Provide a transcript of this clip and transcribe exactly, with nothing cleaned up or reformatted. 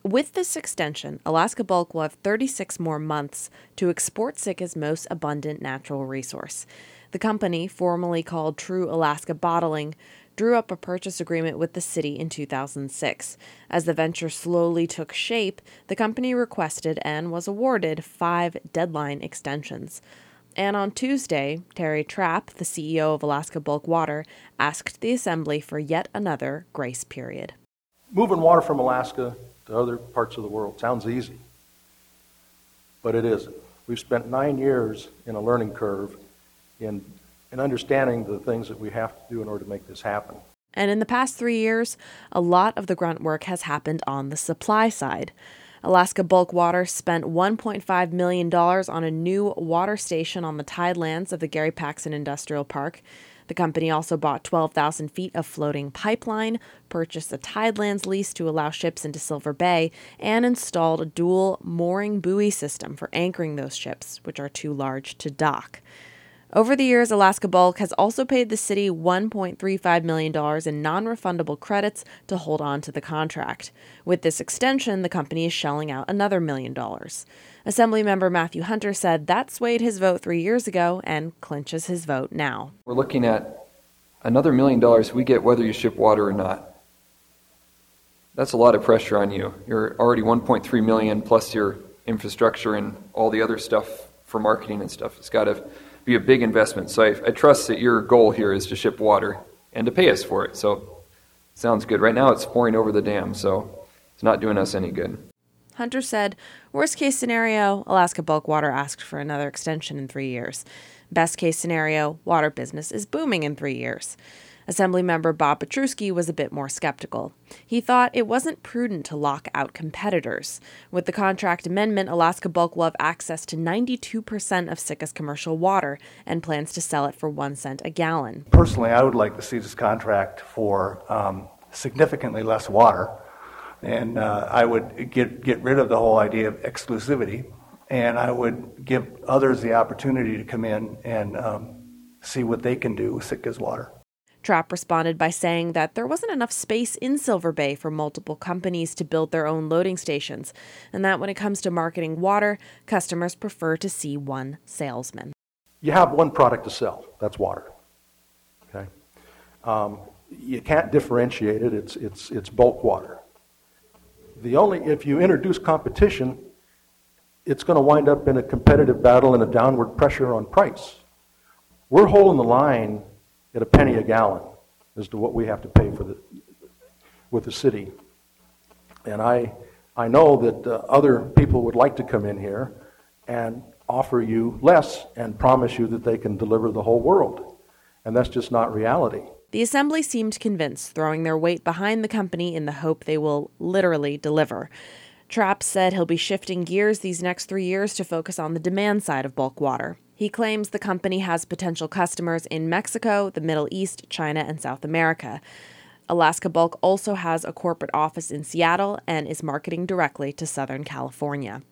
With this extension, Alaska Bulk will have thirty-six more months to export Sitka's most abundant natural resource. The company, formerly called True Alaska Bottling, drew up a purchase agreement with the city in two thousand six. As the venture slowly took shape, the company requested and was awarded five deadline extensions. And on Tuesday, Terry Trapp, the C E O of Alaska Bulk Water, asked the Assembly for yet another grace period. Moving water from Alaska to other parts of the world sounds easy, but it isn't. We've spent nine years in a learning curve in, in understanding the things that we have to do in order to make this happen. And in the past three years, a lot of the grunt work has happened on the supply side. Alaska Bulk Water spent one point five million dollars on a new water station on the tidelands of the Gary Paxson Industrial Park. The company also bought twelve thousand feet of floating pipeline, purchased a tidelands lease to allow ships into Silver Bay, and installed a dual mooring buoy system for anchoring those ships, which are too large to dock. Over the years, Alaska Bulk has also paid the city one point three five million dollars in non-refundable credits to hold on to the contract. With this extension, the company is shelling out another million dollars. Assemblymember Matthew Hunter said that swayed his vote three years ago and clinches his vote now. We're looking at another million dollars we get whether you ship water or not. That's a lot of pressure on you. You're already one point three million dollars plus your infrastructure and all the other stuff for marketing and stuff. It's got to be a big investment. So I, I trust that your goal here is to ship water and to pay us for it. So sounds good. Right now it's pouring over the dam, so it's not doing us any good. Hunter said, worst case scenario, Alaska Bulk Water asked for another extension in three years. Best case scenario, water business is booming in three years. Assemblymember Bob Petruski was a bit more skeptical. He thought it wasn't prudent to lock out competitors. With the contract amendment, Alaska Bulk will have access to ninety-two percent of Sitka's commercial water and plans to sell it for one cent a gallon. Personally, I would like to see this contract for um, significantly less water, and uh, I would get, get rid of the whole idea of exclusivity, and I would give others the opportunity to come in and um, see what they can do with Sitka's water. Trapp responded by saying that there wasn't enough space in Silver Bay for multiple companies to build their own loading stations, and that when it comes to marketing water, customers prefer to see one salesman. You have one product to sell, that's water. Okay, um, you can't differentiate it, it's, it's, it's bulk water. The only, if you introduce competition, it's going to wind up in a competitive battle and a downward pressure on price. We're holding the line at a penny a gallon as to what we have to pay for the with the city. And I I know that uh, other people would like to come in here and offer you less and promise you that they can deliver the whole world. And that's just not reality. The Assembly seemed convinced, throwing their weight behind the company in the hope they will literally deliver. Trapp said he'll be shifting gears these next three years to focus on the demand side of bulk water. He claims the company has potential customers in Mexico, the Middle East, China, and South America. Alaska Bulk also has a corporate office in Seattle and is marketing directly to Southern California.